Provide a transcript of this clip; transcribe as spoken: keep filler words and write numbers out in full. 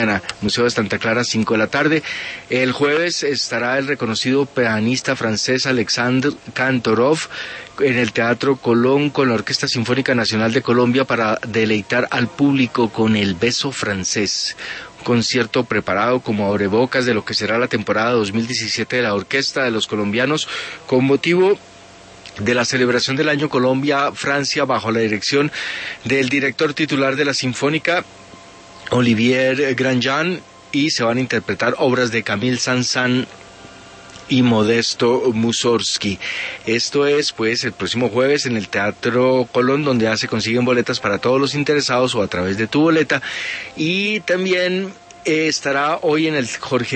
Museo de Santa Clara, cinco de la tarde. El jueves estará el reconocido pianista francés Alexandre Kantorov en el Teatro Colón con la Orquesta Sinfónica Nacional de Colombia para deleitar al público con El Beso Francés. Un concierto preparado como abrebocas de lo que será la temporada dos mil diecisiete de la Orquesta de los Colombianos con motivo de la celebración del Año Colombia-Francia bajo la dirección del director titular de la Sinfónica, Olivier Grandjean, y se van a interpretar obras de Camille Saint-Saëns y Modesto Mussorgsky. Esto es pues el próximo jueves en el Teatro Colón, donde ya se consiguen boletas para todos los interesados o a través de tu boleta, y también eh, estará hoy en el Jorge